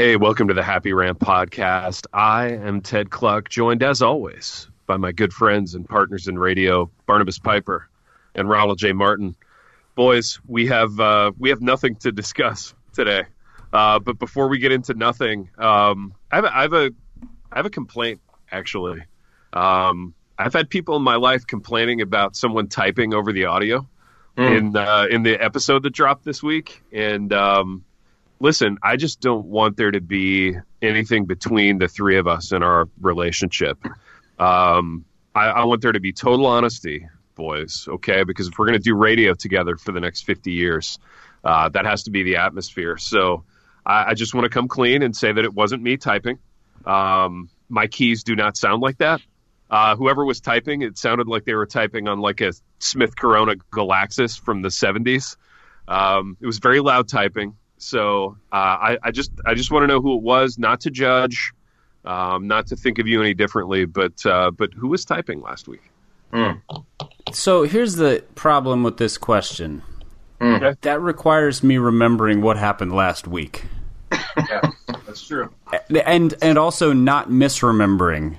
Hey, welcome to the Happy Rant podcast. I am Ted Cluck, joined as always by my good friends and partners in radio, Barnabas Piper and Ronald J. Martin. Boys, we have nothing to discuss today. But before we get into nothing, I have a complaint actually. I've had people in my life complaining about someone typing over the audio in the episode that dropped this week, and listen, I just don't want there to be anything between the three of us in our relationship. I want there to be total honesty, boys, okay? Because if we're going to do radio together for the next 50 years, that has to be the atmosphere. So I just want to come clean and say that it wasn't me typing. My keys do not sound like that. Whoever was typing, it sounded like they were typing on like a Smith Corona Galaxis from the 70s. It was very loud typing. So I just want to know who it was, not to judge, not to think of you any differently, but who was typing last week? So here's the problem with this question. Okay. That requires me remembering what happened last week. Yeah, that's true. And also not misremembering,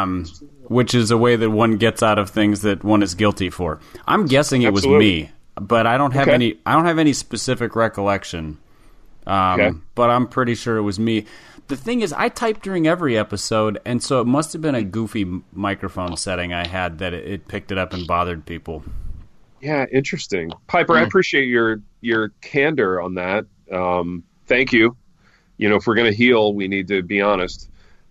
which is a way that one gets out of things that one is guilty for. I'm guessing it was me, but I don't have any specific recollection. But I'm pretty sure it was me. The thing is, I type during every episode, and so it must have been a goofy microphone setting I had that it picked it up and bothered people. Yeah, interesting. Piper, I appreciate your candor on that. Thank you. You know, if we're going to heal, we need to be honest.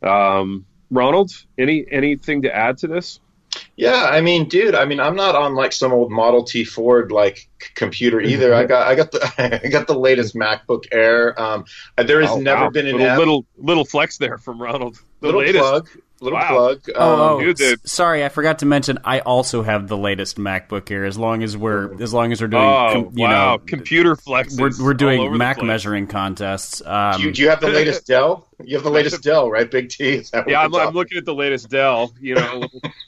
Ronald, anything to add to this? Yeah, I mean, dude, I'm not on like some old Model T Ford like computer either. I got the latest MacBook Air. There has never been an little flex there from Ronald. Little plug. Sorry, I forgot to mention. I also have the latest MacBook Air. As long as we're doing, computer flexes. We're doing Mac measuring contests. Do you have the latest Dell? You have the latest Dell, right? Big T. Yeah, I'm looking at the latest Dell. You know,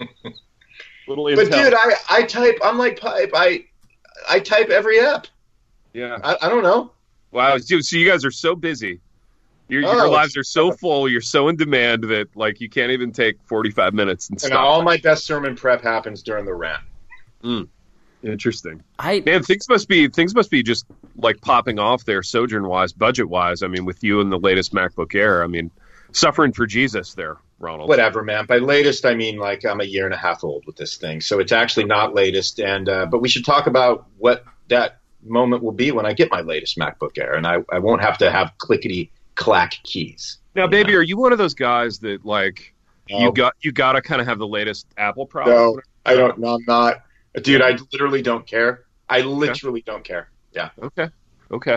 little Intel. But dude, I type. I'm like Pipe. I type every app. Yeah. I don't know. Wow. So you guys are so busy. Your lives are so full. You're so in demand that like you can't even take 45 minutes and stop. And all my best sermon prep happens during the rant. Interesting. Man, things must be just like popping off there, Sojourn wise, budget wise. I mean, with you and the latest MacBook Air. I mean, suffering for Jesus there, Ronald. Whatever, man. By latest, I mean like I'm a year and a half old with this thing, so it's actually not latest. And but we should talk about what that moment will be when I get my latest MacBook Air, and I won't have to have clickety-clack keys. Now, baby, are you one of those guys that like you got to kind of have the latest Apple product? No, I don't. No, I'm not, dude. I literally don't care. I literally don't care. Yeah. Okay.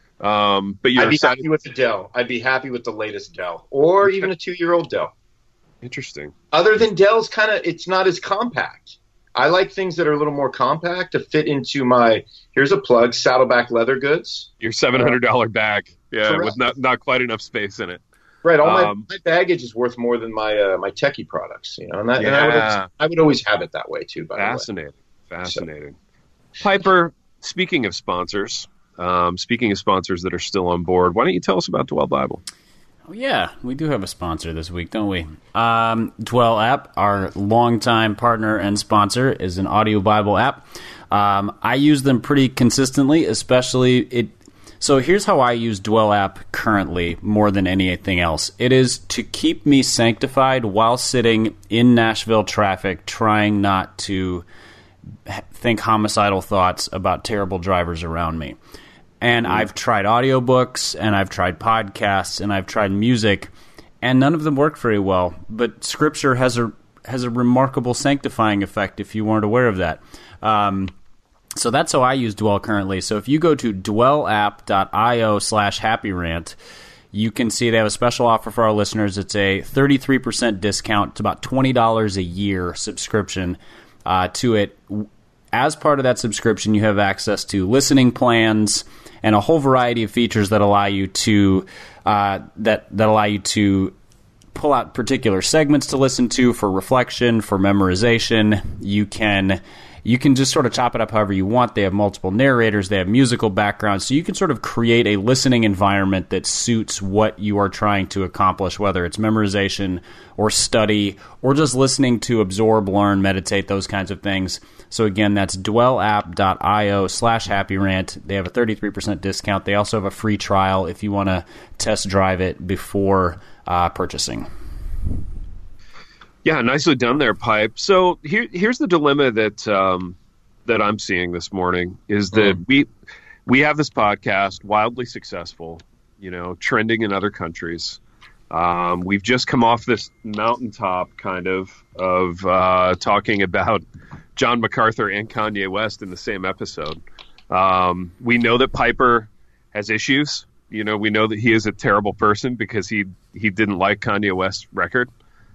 But you're I'd be happy with the Dell. I'd be happy with the latest Dell, or even a 2-year-old Dell. Interesting. Other than Dell's it's not as compact. I like things that are a little more compact to fit into my, here's a plug, Saddleback Leather Goods. Your $700 bag. Yeah, correct. with not quite enough space in it. Right. All my baggage is worth more than my my techie products, you know, and I would always have it that way too, by the way. Fascinating. Piper, speaking of sponsors that are still on board, why don't you tell us about Dwell Bible? Oh, yeah, we do have a sponsor this week, don't we? Dwell app, our longtime partner and sponsor, is an audio Bible app. I use them pretty consistently, especially So here's how I use Dwell app currently more than anything else. It is to keep me sanctified while sitting in Nashville traffic, trying not to think homicidal thoughts about terrible drivers around me. And I've tried audiobooks, and I've tried podcasts, and I've tried music, and none of them work very well. But Scripture has a remarkable sanctifying effect if you weren't aware of that. So that's how I use Dwell currently. So if you go to dwellapp.io/happyrant, you can see they have a special offer for our listeners. It's a 33% discount. It's about $20 a year subscription to it. As part of that subscription, you have access to listening plans and a whole variety of features that allow you to pull out particular segments to listen to for reflection, for memorization. You can you can just sort of chop it up however you want. They have multiple narrators. They have musical backgrounds. So you can sort of create a listening environment that suits what you are trying to accomplish, whether it's memorization or study or just listening to absorb, learn, meditate, those kinds of things. So again, that's dwellapp.io/happyrant. They have a 33% discount. They also have a free trial if you want to test drive it before purchasing. Yeah, nicely done there, Pipe. So here's the dilemma that I'm seeing this morning is that we have this podcast, wildly successful, trending in other countries. We've just come off this mountaintop kind of talking about John MacArthur and Kanye West in the same episode. We know that Piper has issues. We know that he is a terrible person because he didn't like Kanye West's record,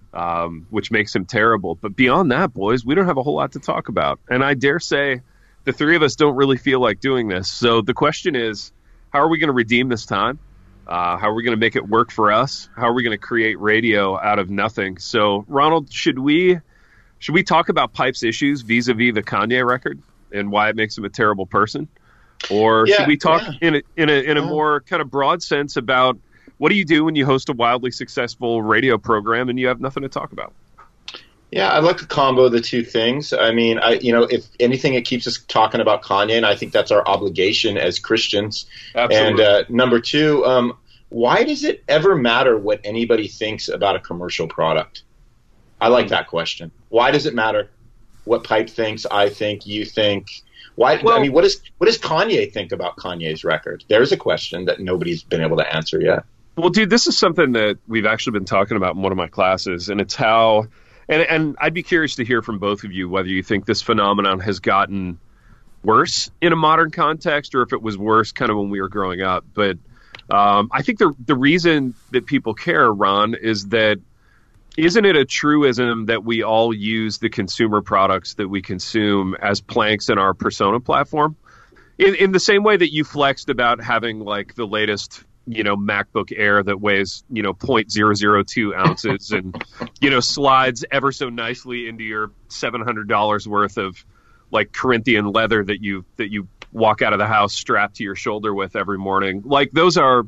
which makes him terrible. But beyond that, boys, we don't have a whole lot to talk about. And I dare say the three of us don't really feel like doing this. So the question is, how are we going to redeem this time? How are we going to make it work for us? How are we going to create radio out of nothing? So, Ronald, should we talk about Pipe's issues vis-a-vis the Kanye record and why it makes him a terrible person? Or should we talk in a more kind of broad sense about what do you do when you host a wildly successful radio program and you have nothing to talk about? Yeah, I like to combo the two things. I mean, if anything, it keeps us talking about Kanye, and I think that's our obligation as Christians. Absolutely. And number two, why does it ever matter what anybody thinks about a commercial product? I like that question. Why does it matter what Pipe thinks, I think, you think? Why? Well, I mean, what does Kanye think about Kanye's record? There's a question that nobody's been able to answer yet. Well, dude, this is something that we've actually been talking about in one of my classes, and it's how, and I'd be curious to hear from both of you whether you think this phenomenon has gotten worse in a modern context or if it was worse kind of when we were growing up. But I think the reason that people care, Ron, is that isn't it a truism that we all use the consumer products that we consume as planks in our persona platform? In the same way that you flexed about having like the latest, MacBook Air that weighs, 0.002 ounces and, slides ever so nicely into your $700 worth of like Corinthian leather that you walk out of the house strapped to your shoulder with every morning. Like those are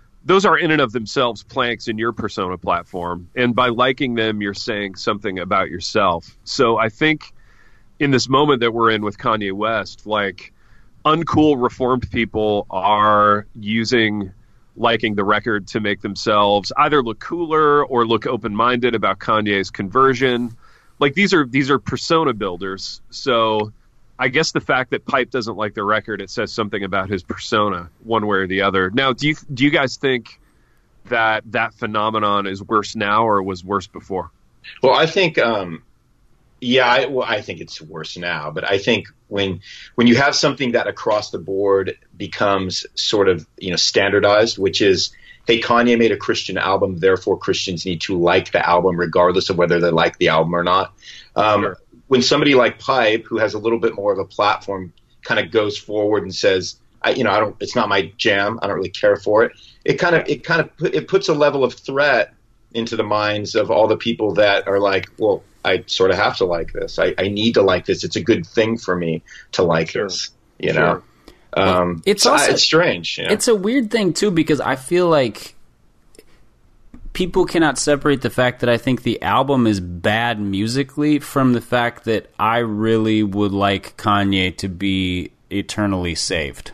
in and of themselves planks in your persona platform. And by liking them, you're saying something about yourself. So I think in this moment that we're in with Kanye West, like uncool reformed people are using liking the record to make themselves either look cooler or look open-minded about Kanye's conversion. Like these are persona builders. So I guess the fact that Pipe doesn't like the record, it says something about his persona one way or the other. Now, do you guys think that phenomenon is worse now or was worse before? Well, I think, I think it's worse now. But I think when you have something that across the board becomes sort of, standardized, which is, hey, Kanye made a Christian album, therefore Christians need to like the album regardless of whether they like the album or not. Sure. When somebody like Pipe, who has a little bit more of a platform, kind of goes forward and says, it's not my jam, I don't really care for it. It puts a level of threat into the minds of all the people that are like, well, I sort of have to like this. I need to like this. It's a good thing for me to like this. Well, it's strange. It's a weird thing too because I feel like people cannot separate the fact that I think the album is bad musically from the fact that I really would like Kanye to be eternally saved.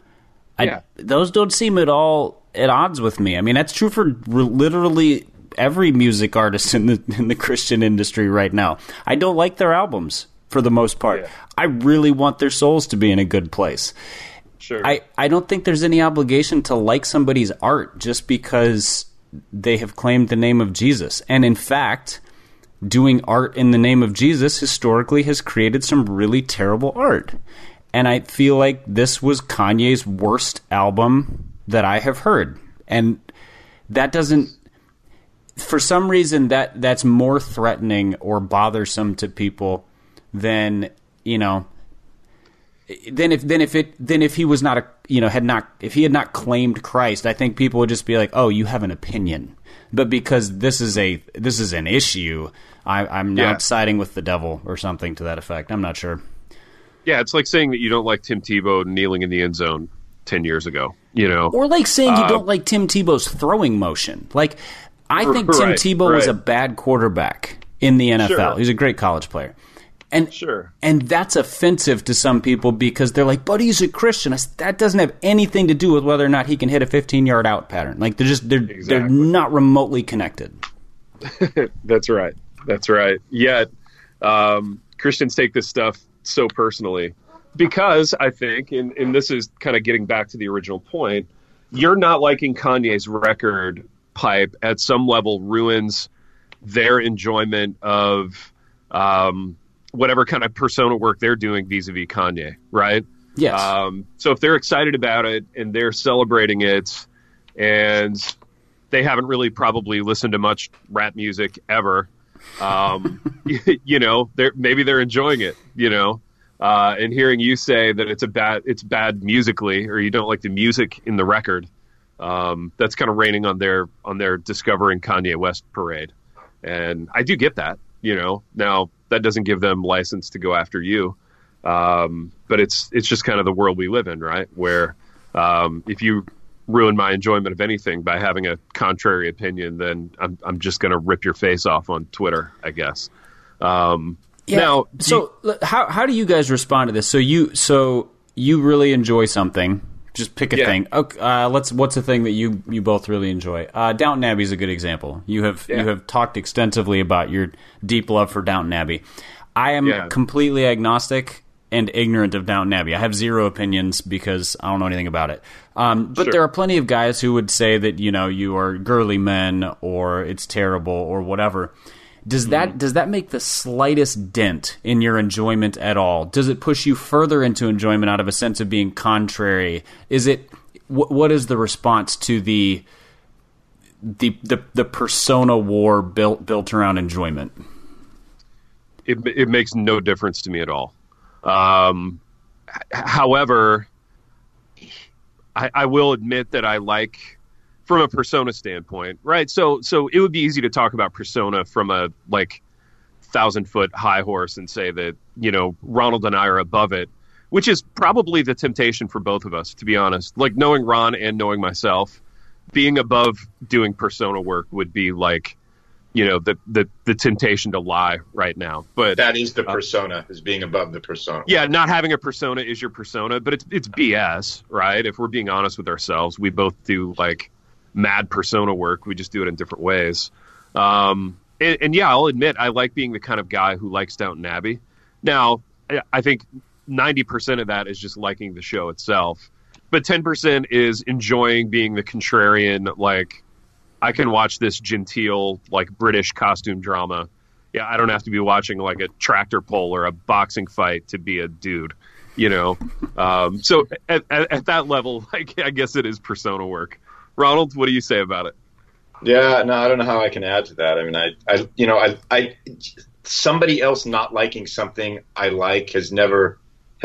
Those don't seem at all at odds with me. I mean, that's true for literally every music artist in the Christian industry right now. I don't like their albums for the most part. Yeah. I really want their souls to be in a good place. Sure. I don't think there's any obligation to like somebody's art just because they have claimed the name of Jesus. And in fact, doing art in the name of Jesus historically has created some really terrible art. And I feel like this was Kanye's worst album that I have heard. And that doesn't, for some reason, that's more threatening or bothersome to people than, if he was not if he had not claimed Christ, I think people would just be like, oh, you have an opinion. But because this is an issue, I'm now siding with the devil or something to that effect. I'm not sure. Yeah, it's like saying that you don't like Tim Tebow kneeling in the end zone 10 years ago, you know? Or like saying you don't like Tim Tebow's throwing motion. Like, I think Tim Tebow was a bad quarterback in the NFL. Sure. He's a great college player. And Sure. And that's offensive to some people because they're like, but he's a Christian. That doesn't have anything to do with whether or not he can hit a 15-yard out pattern. Like, they're not remotely connected. That's right. That's right. Yet, Christians take this stuff so personally because I think, and this is kind of getting back to the original point, you're not liking Kanye's record pipe at some level ruins their enjoyment of whatever kind of persona work they're doing vis-a-vis Kanye, right? Yes. So if they're excited about it and they're celebrating it and they haven't really probably listened to much rap music ever, you know, maybe they're enjoying it, you know, and hearing you say that it's bad musically, or you don't like the music in the record. That's kind of raining on their discovering Kanye West parade. And I do get that, you know. Now that doesn't give them license to go after you. But it's just kind of the world we live in, right? Where, if you ruin my enjoyment of anything by having a contrary opinion, then I'm just going to rip your face off on Twitter, I guess. Now, how do you guys respond to this? So you really enjoy something. Just pick a thing. Okay, what's a thing that you both really enjoy? Downton Abbey is a good example. You have talked extensively about your deep love for Downton Abbey. I am completely agnostic and ignorant of Downton Abbey. I have zero opinions because I don't know anything about it. But there are plenty of guys who would say that, you know, you are girly men or it's terrible or whatever. Does that make the slightest dent in your enjoyment at all? Does it push you further into enjoyment out of a sense of being contrary? Is it what is the response to the persona war built around enjoyment? It makes no difference to me at all. However, I will admit that I like, from a persona standpoint, right? So it would be easy to talk about persona from a 1,000-foot high horse and say that, you know, Ronald and I are above it, which is probably the temptation for both of us, to be honest. Like, knowing Ron and knowing myself, being above doing persona work would be like, you know, the temptation to lie right now. But that is the persona, is being above the persona. Yeah, not having a persona is your persona, but it's BS, right? If we're being honest with ourselves, we both do mad persona work. We just do it in different ways. And yeah, I'll admit I like being the kind of guy who likes Downton Abbey. Now, I think 90% of that is just liking the show itself, but 10% is enjoying being the contrarian. Like, I can watch this genteel, British costume drama. Yeah, I don't have to be watching a tractor pull or a boxing fight to be a dude, you know? So at that level, I guess it is persona work. Ronald, what do you say about it? Yeah, no, I don't know how I can add to that. I mean, I somebody else not liking something I like has never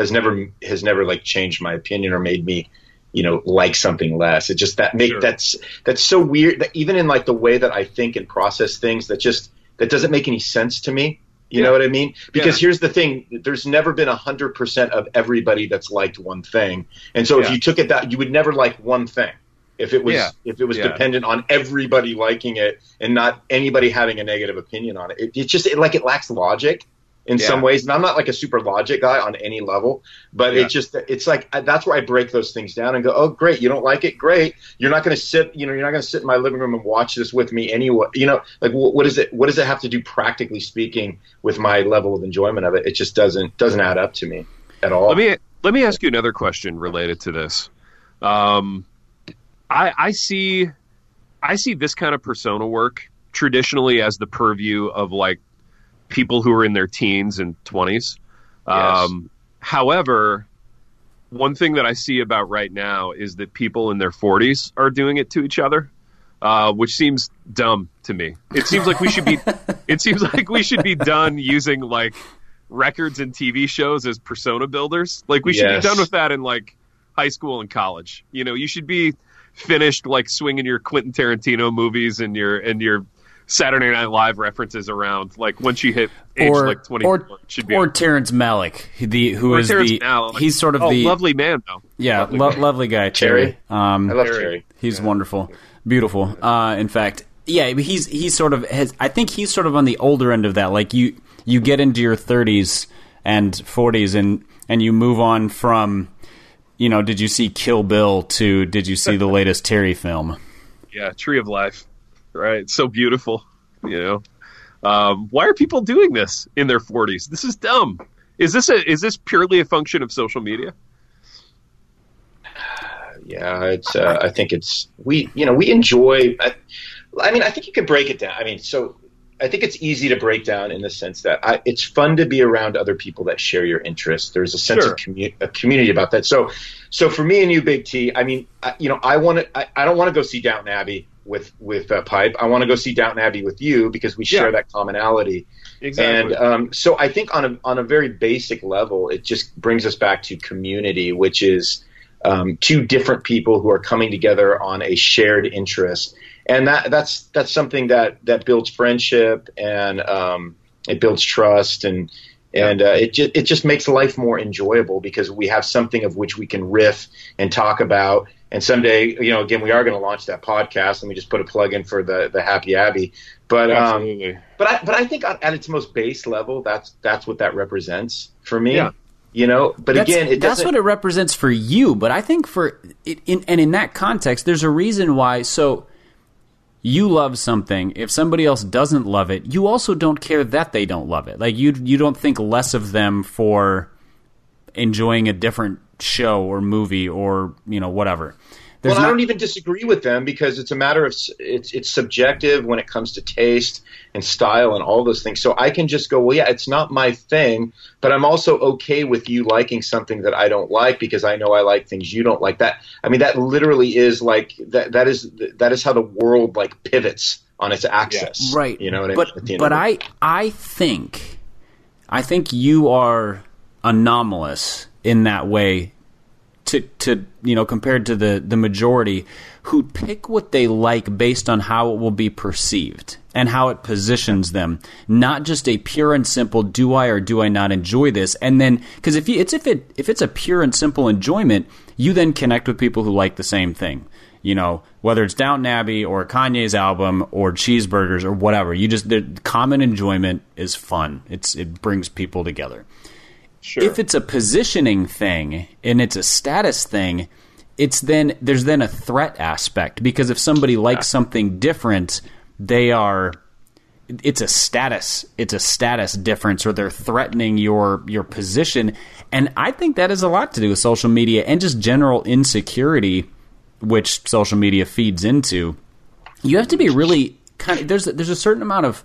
changed my opinion or made me, you know, like something less. It just that's so weird that even in the way that I think and process things, that doesn't make any sense to me. You know what I mean? Because here's the thing: there's never been 100% of everybody that's liked one thing, and so if you took it that, you would never like one thing. If it was dependent on everybody liking it and not anybody having a negative opinion on it, it lacks logic in some ways. And I'm not a super logic guy on any level, but that's where I break those things down and go, oh, great. You don't like it. Great. You're not going to sit in my living room and watch this with me anyway. You know, what does it have to do, practically speaking, with my level of enjoyment of it? It just doesn't add up to me at all. Let me ask you another question related to this. I see this kind of persona work traditionally as the purview of people who are in their teens and 20s. Yes. However, one thing that I see about right now is that people in their 40s are doing it to each other, which seems dumb to me. It seems like we should be done using records and TV shows as persona builders. We should be done with that in high school and college. You know, you should be finished swinging your Quentin Tarantino movies and your Saturday Night Live references around. Like when she hit age like 24, should be or Terrence Malick, Malick. He's sort of the lovely man though. Yeah, lovely guy, Terry. I love Terry. He's wonderful, beautiful. In fact, yeah, he's sort of I think he's sort of on the older end of that. Like you get into your 30s and 40s and you move on from, did you see Kill Bill to did you see the latest Terry film? Yeah, Tree of Life. Right, it's so beautiful. Why are people doing this in their 40s? This is dumb. Is this purely a function of social media? Yeah, it's. I think it's we enjoy. I think you can break it down. I think it's easy to break down in the sense that it's fun to be around other people that share your interests. There's a sense of a community about that. So for me and you, Big T, I don't want to go see Downton Abbey with Pipe. I want to go see Downton Abbey with you because we share that commonality. Exactly. And so I think on a very basic level, it just brings us back to community, which is two different people who are coming together on a shared interest. And that's something that builds friendship and it builds trust and it just makes life more enjoyable because we have something of which we can riff and talk about. And someday, again, we are going to launch that podcast. Let me just put a plug in for the Happy Abbey. But I think at its most base level, that's what that represents for me. Yeah. That's what it represents for you. But I think in that context, there's a reason why. So you love something. If somebody else doesn't love it, you also don't care that they don't love it. Like you don't think less of them for enjoying a different show or movie or whatever. I don't even disagree with them because it's a matter of it's subjective when it comes to taste and style and all those things. So I can just go, well, yeah, it's not my thing, but I'm also okay with you liking something that I don't like because I know I like things you don't like. That that literally is like that is how the world like pivots on its axis. Yeah. Right. You know what I mean? But I think you are anomalous in that way to compared to the majority who pick what they like based on how it will be perceived and how it positions them, not just a pure and simple do I or do I not enjoy this. And then because if it's a pure and simple enjoyment, you then connect with people who like the same thing. Whether it's Downton Abbey or Kanye's album or cheeseburgers or whatever, the common enjoyment is fun. It brings people together. Sure. If it's a positioning thing and it's a status thing, there's then a threat aspect because if somebody likes something different, it's a status difference or they're threatening your position. And I think that has a lot to do with social media and just general insecurity, which social media feeds into. You have to be really there's a certain amount of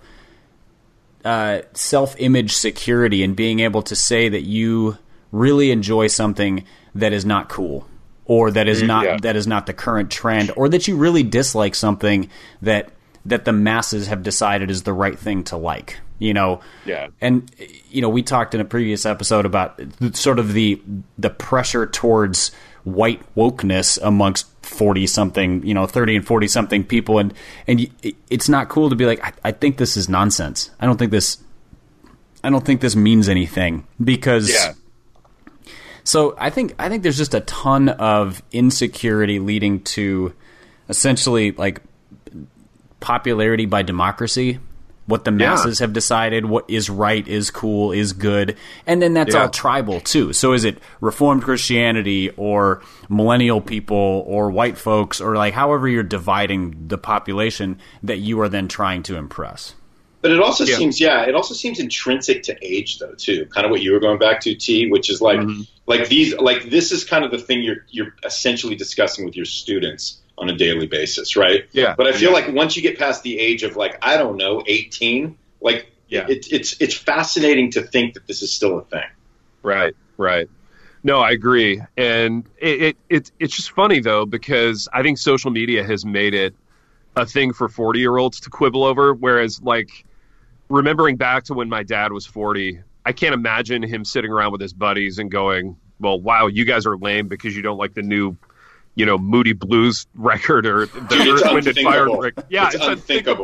self-image security and being able to say that you really enjoy something that is not cool or that is not the current trend or that you really dislike something that the masses have decided is the right thing to like. And we talked in a previous episode about sort of the pressure towards white wokeness amongst 40-something, 30 and 40-something people, and it's not cool to be like, I think this is nonsense. I don't think this means anything because. Yeah. So I think there's just a ton of insecurity leading to essentially like popularity by democracy. What the masses have decided, what is right, is cool, is good. And then that's all tribal, too. So is it Reformed Christianity or millennial people or white folks or like however you're dividing the population that you are then trying to impress? But it also seems intrinsic to age, though, too. Kind of what you were going back to, T, which is like this is kind of the thing you're essentially discussing with your students on a daily basis, right? Yeah. But I feel like once you get past the age of 18, it's fascinating to think that this is still a thing. Right. No, I agree. And it's just funny though, because I think social media has made it a thing for 40-year-olds to quibble over. Whereas remembering back to when my dad was 40, I can't imagine him sitting around with his buddies and going, well, wow, you guys are lame because you don't like the new Moody Blues record or the Earth, Wind and Fire record. Yeah, it's unthinkable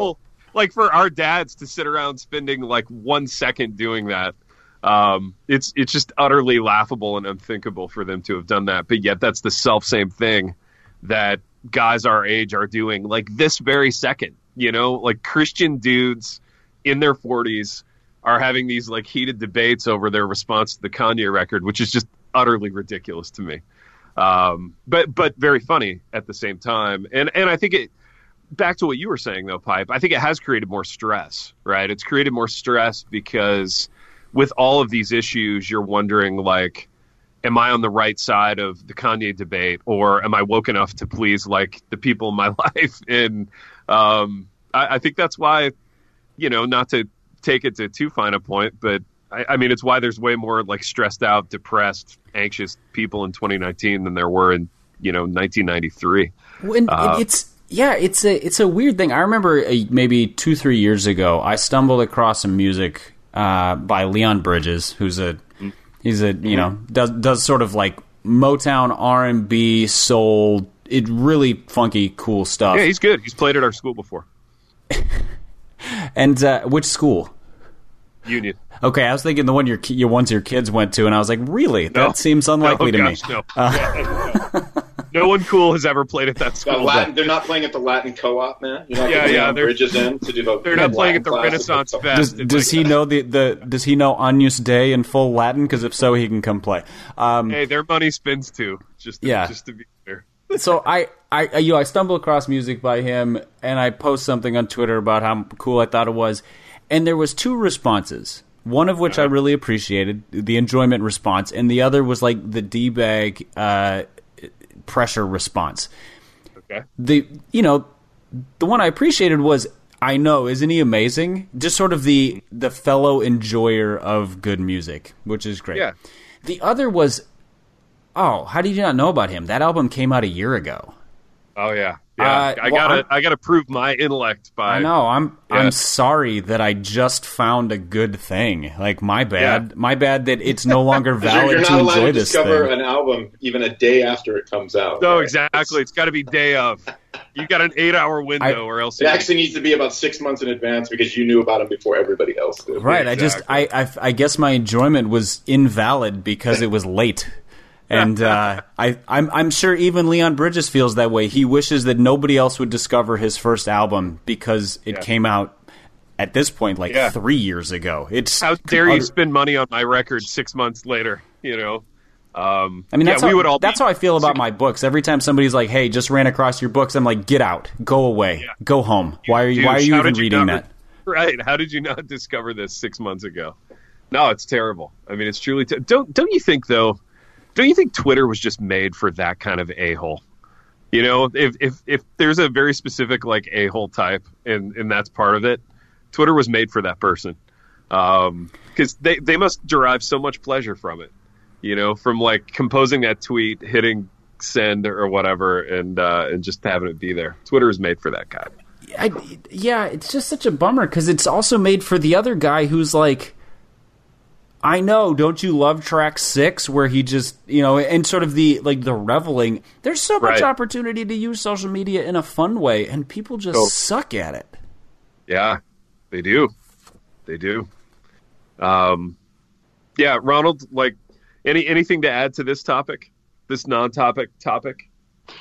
like for our dads to sit around spending like 1 second doing that. It's just utterly laughable and unthinkable for them to have done that. But yet that's the same thing that guys our age are doing like this very second, like Christian dudes in their 40s are having these like heated debates over their response to the Kanye record, which is just utterly ridiculous to me. But very funny at the same time. And I think back to what you were saying though, Pipe, I think it has created more stress, right? It's created more stress because with all of these issues, you're wondering like, am I on the right side of the Kanye debate, or am I woke enough to please like the people in my life? And I think that's why, not to take it to too fine a point, but I mean, it's why there's way more like stressed out, depressed, anxious people in 2019 than there were in 1993. It's a weird thing. I remember maybe 2-3 years ago, I stumbled across some music by Leon Bridges, who's does sort of like Motown, R&B, soul, really funky, cool stuff. Yeah, he's good. He's played at our school before. And which school? Union. Okay, I was thinking the one your ones your kids went to, and I was like, really? That seems unlikely to me. No. No one cool has ever played at that school. They're not playing at the Latin Co-op, man. They're Bridges in to do the. They're not playing at the Renaissance Fest. Does he know Does he know Agnus Dei in full Latin? Because if so, he can come play. Hey, their money spins too. Just to be clear. So I stumbled across music by him, and I post something on Twitter about how cool I thought it was, and there was 2 responses. One of which I really appreciated, the enjoyment response, and the other was like the D-bag pressure response. Okay. The one I appreciated was, I know, isn't he amazing? Just sort of the fellow enjoyer of good music, which is great. Yeah. The other was, oh, how did you not know about him? That album came out a year ago. Oh yeah. Yeah, I gotta prove my intellect by. I know. I'm sorry that I just found a good thing. Like my bad that it's no longer valid to enjoy this thing. You're not allowed to discover an album even a day after it comes out. No, right? Exactly. It's got to be day of. You got an 8-hour window, or else it actually needs to be about 6 months in advance because you knew about them before everybody else did. Right. Exactly. I guess my enjoyment was invalid because it was late. And I'm sure even Leon Bridges feels that way. He wishes that nobody else would discover his first album because it came out at this point 3 years ago. How dare you spend money on my record 6 months later? I mean, that's how I feel about my books. Every time somebody's like, "Hey, just ran across your books," I'm like, "Get out, go away, go home. Why are you even reading that?" Right? How did you not discover this 6 months ago? No, it's terrible. I mean, it's truly. Don't you think though? Don't you think Twitter was just made for that kind of a-hole? If there's a very specific like a-hole type, and that's part of it, Twitter was made for that person, because they must derive so much pleasure from it, from like composing that tweet, hitting send or whatever, and just having it be there. Twitter is made for that guy. It's just such a bummer because it's also made for the other guy who's like, I know, don't you love track 6 where he just, and sort of the reveling. There's so much opportunity to use social media in a fun way, and people just suck at it. Yeah, they do. They do. Ronald, like anything to add to this topic, this non-topic topic?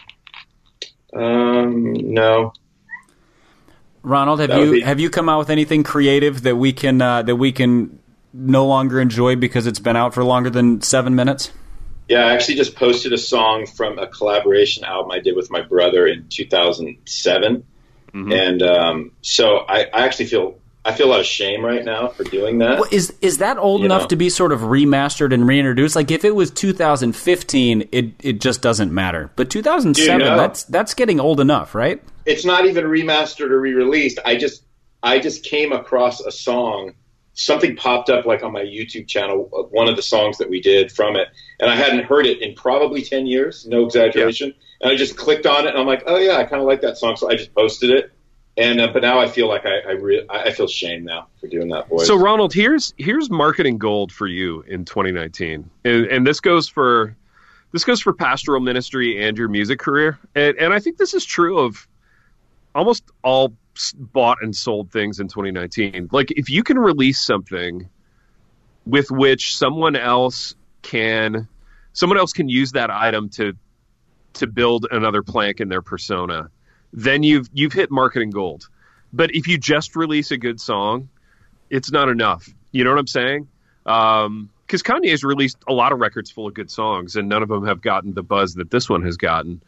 No. Ronald, have you come out with anything creative that we can no longer enjoy because it's been out for longer than 7 minutes? Yeah, I actually just posted a song from a collaboration album I did with my brother in 2007. Mm-hmm. And so I actually feel a lot of shame right now for doing that. Well, is that old enough to be sort of remastered and reintroduced? Like if it was 2015, it just doesn't matter. But 2007, that's getting old enough, right? It's not even remastered or re-released. I just came across a song. Something popped up like on my YouTube channel, one of the songs that we did from it, and I hadn't heard it in probably 10 years, no exaggeration. Yeah. And I just clicked on it, and I'm like, oh yeah, I kind of like that song, so I just posted it. And but now I feel like I feel shame now for doing that, boys. So Ronald, here's marketing gold for you in 2019, and this goes for pastoral ministry and your music career, and I think this is true of almost all bought and sold things in 2019. Like, if you can release something with which someone else can use that item to build another plank in their persona, then you've hit marketing gold. But if you just release a good song, it's not enough. You know what I'm saying? Because Kanye's released a lot of records full of good songs, and none of them have gotten the buzz that this one has gotten.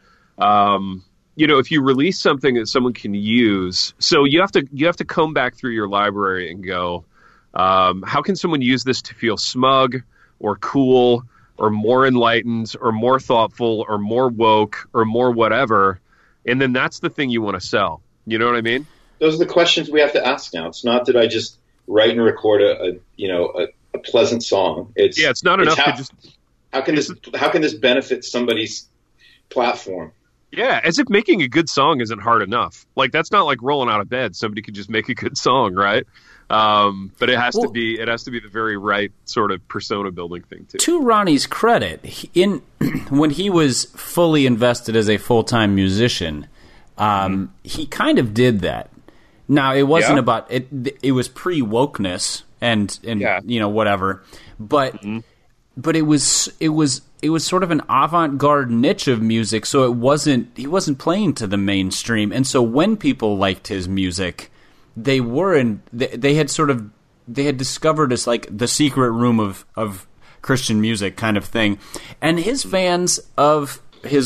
If you release something that someone can use, so you have to comb back through your library and go, how can someone use this to feel smug or cool or more enlightened or more thoughtful or more woke or more whatever? And then that's the thing you want to sell. You know what I mean? Those are the questions we have to ask now. It's not that I just write and record a pleasant song. It's not enough to just. How can this benefit somebody's platform? Yeah, as if making a good song isn't hard enough. Like, that's not like rolling out of bed. Somebody could just make a good song, right? But it has to be the very right sort of persona building thing too. To Ronnie's credit, when he was fully invested as a full-time musician, he kind of did that. Now, it wasn't about it. It was pre-wokeness and whatever, but it was sort of an avant-garde niche of music. So he wasn't playing to the mainstream, and so when people liked his music, they had discovered as like the secret room of Christian music kind of thing, and his fans of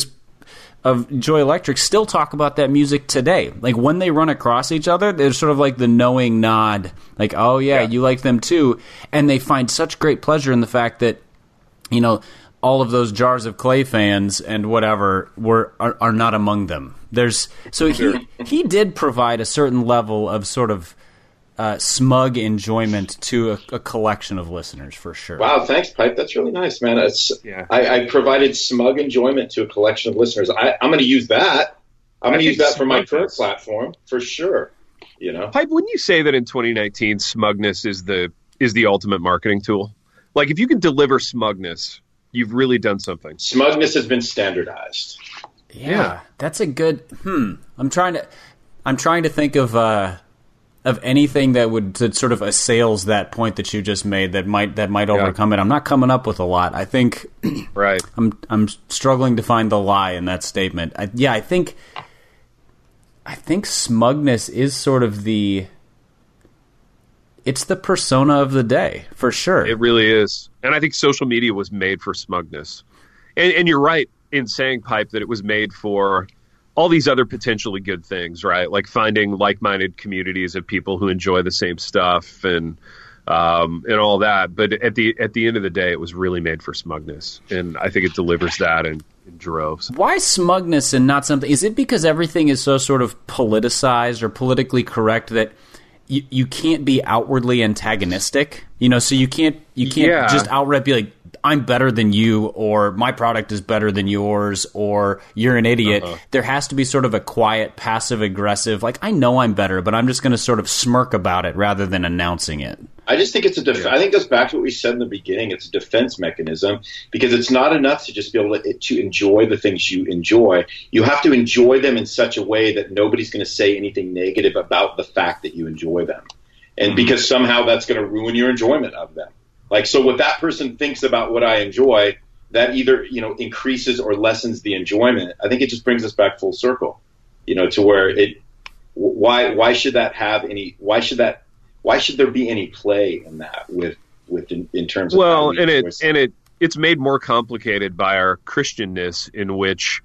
Joy Electric still talk about that music today. Like, when they run across each other, there's sort of like the knowing nod, like, oh yeah, you like them too, and they find such great pleasure in the fact that, all of those Jars of Clay fans and whatever are not among them. He did provide a certain level of sort of smug enjoyment to a collection of listeners, for sure. Wow, thanks, Pipe. That's really nice, man. I provided smug enjoyment to a collection of listeners. I'm going to use that. I'm going to use that for my current platform, for sure. Pipe, wouldn't you say that in 2019, smugness is the ultimate marketing tool? Like, if you can deliver smugness, you've really done something. Smugness has been standardized. Yeah. That's a good. I'm trying to think of anything that sort of assails that point that you just made that might overcome it. I'm not coming up with a lot. I think right. I'm struggling to find the lie in that statement. I think smugness is sort of it's the persona of the day, for sure. It really is. And I think social media was made for smugness. And you're right in saying, Pipe, that it was made for all these other potentially good things, right? Like finding like-minded communities of people who enjoy the same stuff and all that. But at the end of the day, it was really made for smugness. And I think it delivers that in droves. Why smugness and not something? Is it because everything is so sort of politicized or politically correct that you can't be outwardly antagonistic, so you can't just outright be like, I'm better than you, or my product is better than yours, or you're an idiot. There has to be sort of a quiet, passive aggressive, like, I know I'm better, but I'm just going to sort of smirk about it rather than announcing it. I just think it's I think it goes back to what we said in the beginning. It's a defense mechanism, because it's not enough to just be able to enjoy the things you enjoy. You have to enjoy them in such a way that nobody's going to say anything negative about the fact that you enjoy them. And because somehow that's going to ruin your enjoyment of them. Like, so what that person thinks about what I enjoy, that either, increases or lessens the enjoyment. I think it just brings us back full circle, to where why should that have any, why should there be any play in that in terms of it's made more complicated by our Christianness, in which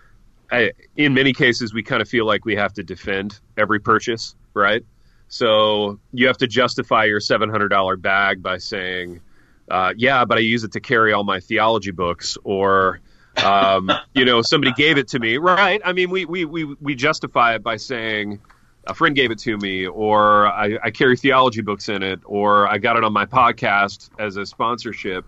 in many cases we kind of feel like we have to defend every purchase, right? So you have to justify your $700 bag by saying, but I use it to carry all my theology books, or somebody gave it to me, right? I mean, we justify it by saying, a friend gave it to me, or I carry theology books in it, or I got it on my podcast as a sponsorship.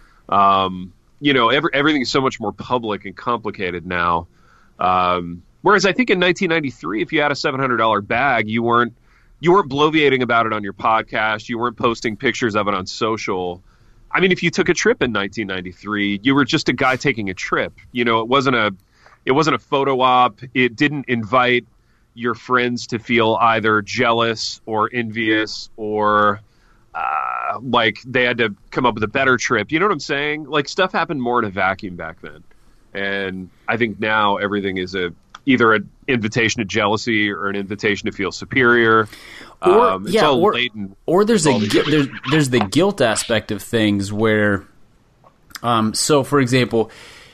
Everything is so much more public and complicated now. Whereas I think in 1993, if you had a $700 bag, you weren't bloviating about it on your podcast. You weren't posting pictures of it on social. I mean, if you took a trip in 1993, you were just a guy taking a trip. It wasn't a photo op. It didn't invite your friends to feel either jealous or envious or like they had to come up with a better trip. You know what I'm saying? Like stuff happened more in a vacuum back then. And I think now everything is either an invitation to jealousy or an invitation to feel superior. Or, it's all latent. Or there's there's the guilt aspect of things where, so for example,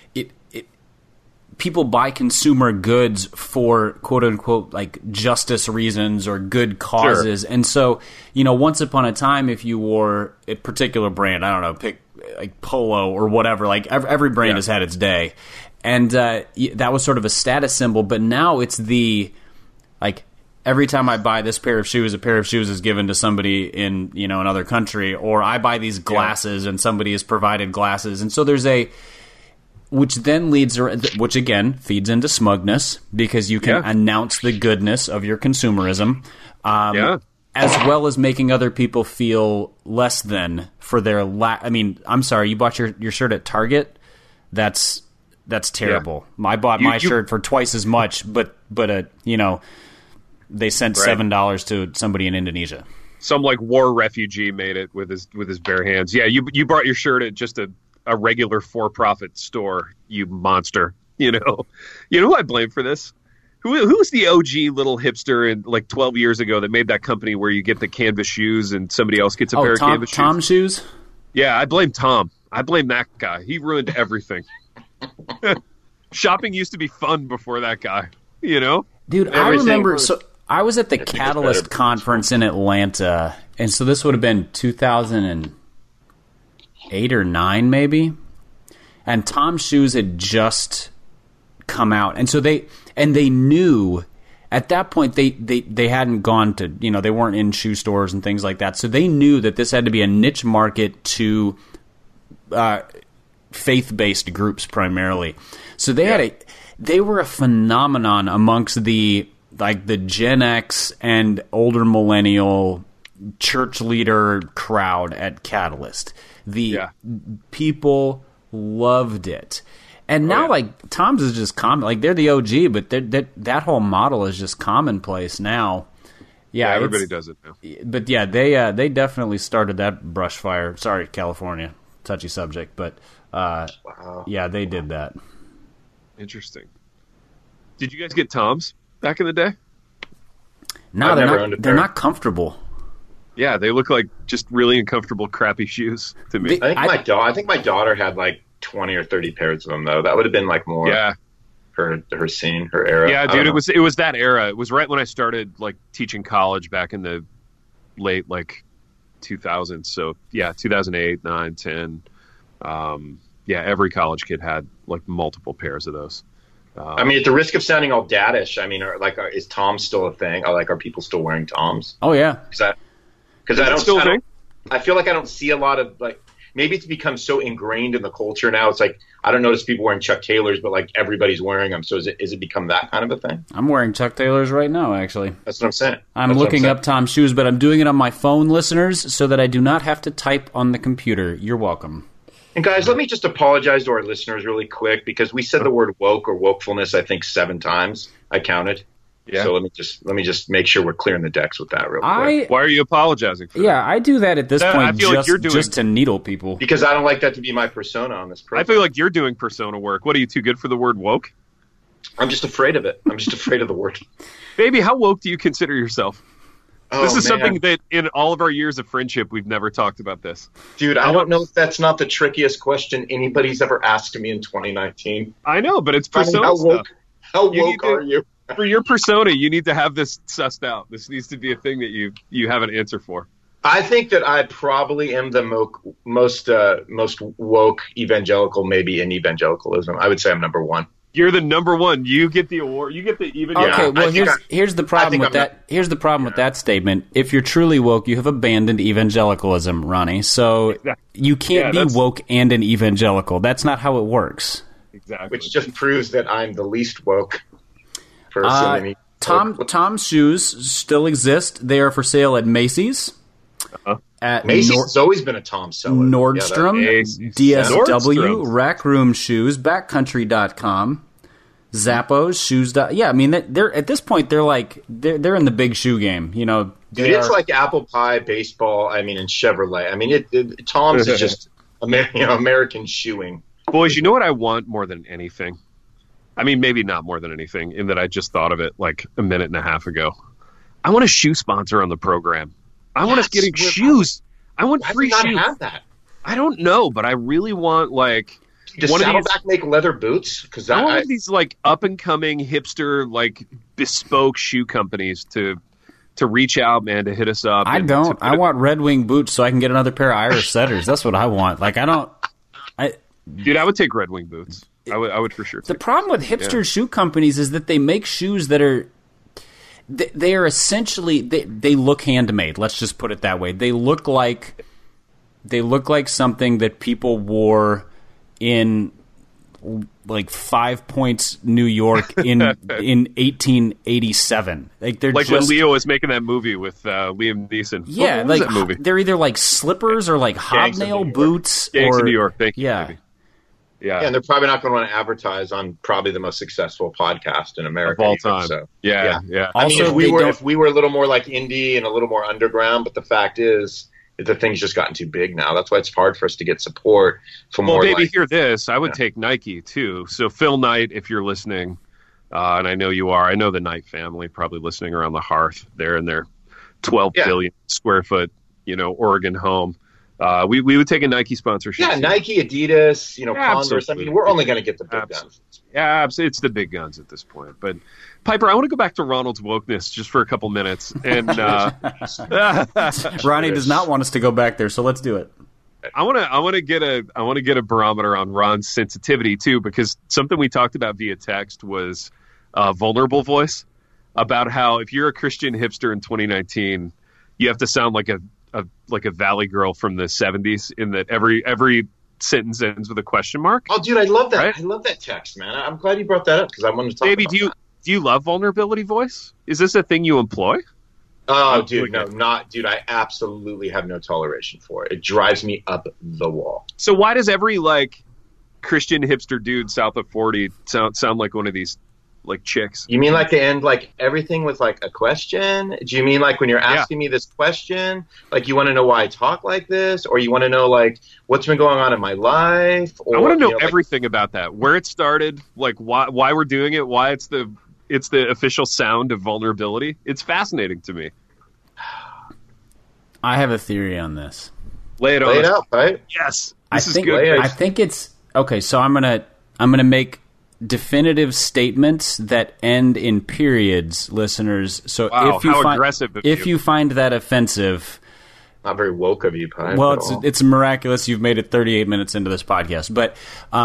people buy consumer goods for quote unquote like justice reasons or good causes. Sure. And so, once upon a time, if you wore a particular brand, I don't know, pick like Polo or whatever, like every brand has had its day. And that was sort of a status symbol. But now it's like every time I buy this pair of shoes, a pair of shoes is given to somebody in, another country, or I buy these glasses and somebody has provided glasses. And so there's which again feeds into smugness because you can announce the goodness of your consumerism, as well as making other people feel less than for their I mean, I'm sorry, you bought your shirt at Target. That's terrible. Yeah. I bought my shirt for twice as much, but they sent $7 to somebody in Indonesia. Some like war refugee made it with his bare hands. Yeah, you bought your shirt at just a regular for-profit store, you monster. Who I blame for this? Who was the OG little hipster in like 12 years ago that made that company where you get the canvas shoes and somebody else gets a pair of canvas shoes? Tom shoes? Yeah, I blame Tom. I blame that guy. He ruined everything. Shopping used to be fun before that guy, Dude, I remember, so I was at the Catalyst conference in Atlanta, and so this would have been 2008 or 9 maybe, and Tom's shoes had just come out, and so they knew at that point they hadn't gone to, they weren't in shoe stores and things like that, so they knew that this had to be a niche market to faith-based groups primarily. So they were a phenomenon amongst the Gen X and older millennial church leader crowd at Catalyst. People loved it. And now, Tom's is just common. Like, they're the OG, but that whole model is just commonplace now. Yeah, everybody does it now. But yeah, they definitely started that brush fire. Sorry, California, touchy subject, but yeah, they did that. Interesting. Did you guys get Toms back in the day? No, they're not comfortable. Yeah, they look like just really uncomfortable, crappy shoes to me. I think my daughter had like 20 or 30 pairs of them, though. That would have been like more her scene, her era. Yeah, dude, it was that era. It was right when I started like teaching college back in the late 2000s. So yeah, 2008, 9, 10. Every college kid had like multiple pairs of those. I mean, at the risk of sounding all daddish, I mean, is Toms still a thing? Are people still wearing Toms? Oh yeah, because I feel like I don't see a lot of maybe it's become so ingrained in the culture now. It's like I don't notice people wearing Chuck Taylors, but like everybody's wearing them. So is it become that kind of a thing? I'm wearing Chuck Taylors right now, actually. That's what I'm saying. I'm looking up Tom's shoes, but I'm doing it on my phone, listeners, so that I do not have to type on the computer. You're welcome. And guys, let me just apologize to our listeners really quick because we said the word woke or wokefulness, I think 7 times. I counted. Yeah. So let me just make sure we're clearing the decks with that real quick. Why are you apologizing for that? Yeah, I do that at this point I feel just to needle people. Because I don't like that to be my persona on this program. I feel like you're doing persona work. What, are you too good for the word woke? I'm just afraid of it. I'm just afraid of the word. Baby, how woke do you consider yourself? Oh, this is something that in all of our years of friendship, we've never talked about this. Dude, I don't know if that's not the trickiest question anybody's ever asked me in 2019. I know, but it's persona stuff. How woke are you? For your persona, you need to have this sussed out. This needs to be a thing that you have an answer for. I think that I probably am the most woke evangelical, maybe in evangelicalism. I would say I'm number 1. You're the number 1. You get the award. You get the even. Okay, well here's the problem with that. Here's the problem with that statement. If you're truly woke, you have abandoned evangelicalism, Ronnie. So you can't be woke and an evangelical. That's not how it works. Exactly. Which just proves that I'm the least woke person. Tom's shoes still exist. They are for sale at Macy's. At Macy's has always been a Tom seller. Nordstrom, DSW, Nordstrom. Rack Room Shoes, Backcountry.com, Zappos, Shoes. Yeah, I mean, they're at this point they're in the big shoe game. You know, dude, it's like apple pie, baseball. I mean, and Chevrolet. I mean, Tom's is just American shoeing. Boys, you know what I want more than anything? I mean, maybe not more than anything, in that I just thought of it like a minute and a half ago. I want a shoe sponsor on the program. I want us getting shoes. I want free shoes. Why do we not have that? I don't know, but I really want like. Does Saddleback make leather boots? Because I want these like up and coming hipster like bespoke shoe companies to reach out, man, to hit us up. I don't. I want Red Wing boots so I can get another pair of Irish setters. That's what I want. Like dude, I would take Red Wing boots. I would for sure. The problem with hipster shoe companies is that they make shoes that are. They are essentially they look handmade. Let's just put it that way. They look like something that people wore in like 5 Points, New York in 1887. Like they're like when Leo was making that movie with Liam Neeson. Yeah, what like was that movie? They're either like slippers or like hobnail boots. Gangs or of New York. Thank you. Yeah. Maybe. Yeah, and they're probably not going to want to advertise on probably the most successful podcast in America of all time. So yeah. I mean, if we were a little more like indie and a little more underground, but the fact is, the thing's just gotten too big now. That's why it's hard for us to get support from more. Well, maybe hear this. I would take Nike too. So Phil Knight, if you're listening, and I know you are, I know the Knight family probably listening around the hearth there in their 12 billion square foot, Oregon home. We would take a Nike sponsorship. Yeah, Nike, Adidas, Converse. I mean, we're only going to get the big guns. Yeah, it's the big guns at this point. But Piper, I want to go back to Ronald's wokeness just for a couple minutes. And Ronnie does not want us to go back there, so let's do it. I want to get a barometer on Ron's sensitivity too, because something we talked about via text was vulnerable voice, about how if you're a Christian hipster in 2019, you have to sound like a Valley Girl from the 70s, in that every sentence ends with a question mark. Oh, dude, I love that. Right? I love that text, man. I'm glad you brought that up because I wanted to talk about that. Do you love vulnerability voice? Is this a thing you employ? Oh, dude, no, not, dude. I absolutely have no toleration for it. It drives me up the wall. So why does every like Christian hipster dude south of 40 sound like one of these like chicks? You mean like they end like everything with like a question? Do you mean like when you're asking me this question, like you want to know why I talk like this, or you want to know like what's been going on in my life? Or, I want to know everything about that, where it started, like why we're doing it, why it's the official sound of vulnerability. It's fascinating to me. I have a theory on this. Lay it out, right? Yes, I think it's okay. So I'm gonna make definitive statements that end in periods, listeners. So if you find that offensive, not very woke of you, Pi. Well, it's miraculous you've made it 38 minutes into this podcast, but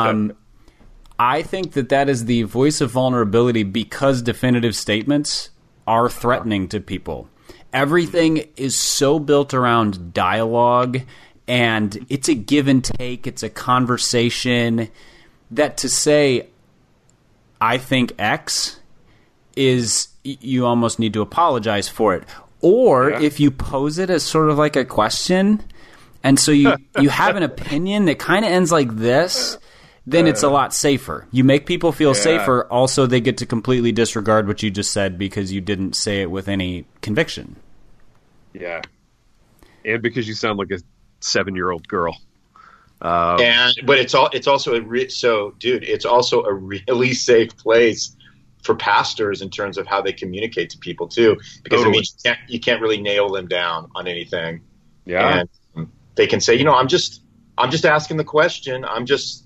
I think that is the voice of vulnerability because definitive statements are threatening to people. Everything is so built around dialogue, and it's a give and take. It's a conversation that to say, I think X is, you almost need to apologize for it. Or if you pose it as sort of like a question, and so you have an opinion that kind of ends like this, then it's a lot safer. You make people feel safer. Also, they get to completely disregard what you just said because you didn't say it with any conviction. Yeah. And because you sound like a 7-year-old girl. But it's also it's also a really safe place for pastors in terms of how they communicate to people too, because it means you can't really nail them down on anything. Yeah, and they can say, I'm just asking the question. I'm just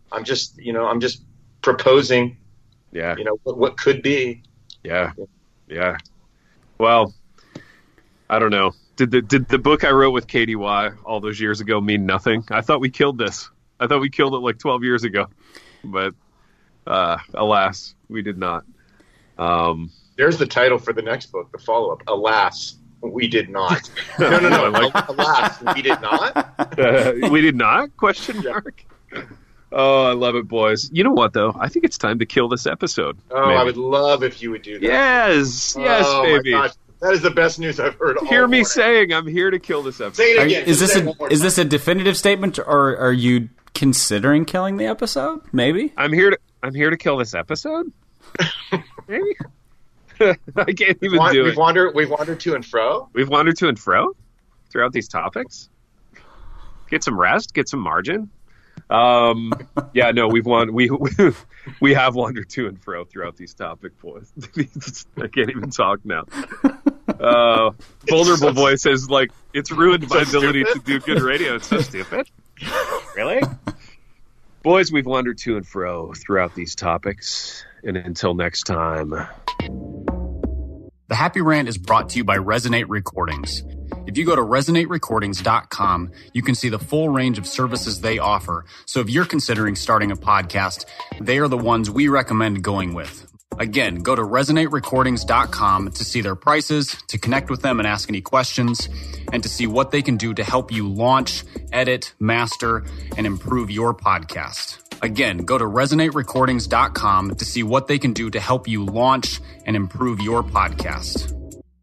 proposing. Yeah, what could be. Yeah. Well, I don't know. Did the book I wrote with KDY all those years ago mean nothing? I thought we killed this. I thought we killed it like 12 years ago, but alas, we did not. There's the title for the next book, the follow-up. Alas, we did not. No. Alas, we did not. We did not? Question mark. Oh, I love it, boys. You know what, though? I think it's time to kill this episode. Oh, maybe. I would love if you would do that. Yes, baby. My God. That is the best news I've heard all Hear me morning. Saying I'm here to kill this episode. Say it again. Is this a definitive statement, or are you considering killing the episode? Maybe. I'm here to kill this episode. Maybe. I can't even do it. We've wandered to and fro. We've wandered to and fro throughout these topics. Get some rest. Get some margin. Yeah, no, we have wandered to and fro throughout these topic, boys. I can't even talk now. Vulnerable Boy says, like, it's ruined my ability to do good radio. It's so stupid. Really? Boys, we've wandered to and fro throughout these topics. And until next time. The Happy Rant is brought to you by Resonate Recordings. If you go to resonaterecordings.com, you can see the full range of services they offer. So if you're considering starting a podcast, they are the ones we recommend going with. Again, go to resonaterecordings.com to see their prices, to connect with them and ask any questions, and to see what they can do to help you launch, edit, master, and improve your podcast. Again, go to resonaterecordings.com to see what they can do to help you launch and improve your podcast.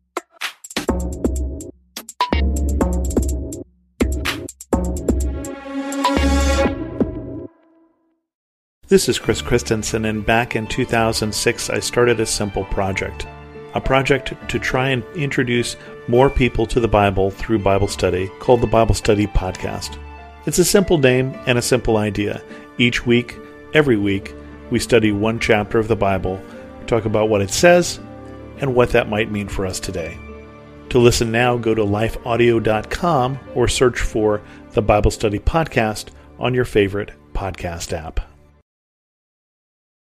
This is Chris Christensen, and back in 2006, I started a simple project. A project to try and introduce more people to the Bible through Bible study called the Bible Study Podcast. It's a simple name and a simple idea. Each week, every week, we study one chapter of the Bible, talk about what it says, and what that might mean for us today. To listen now, go to lifeaudio.com or search for the Bible Study Podcast on your favorite podcast app.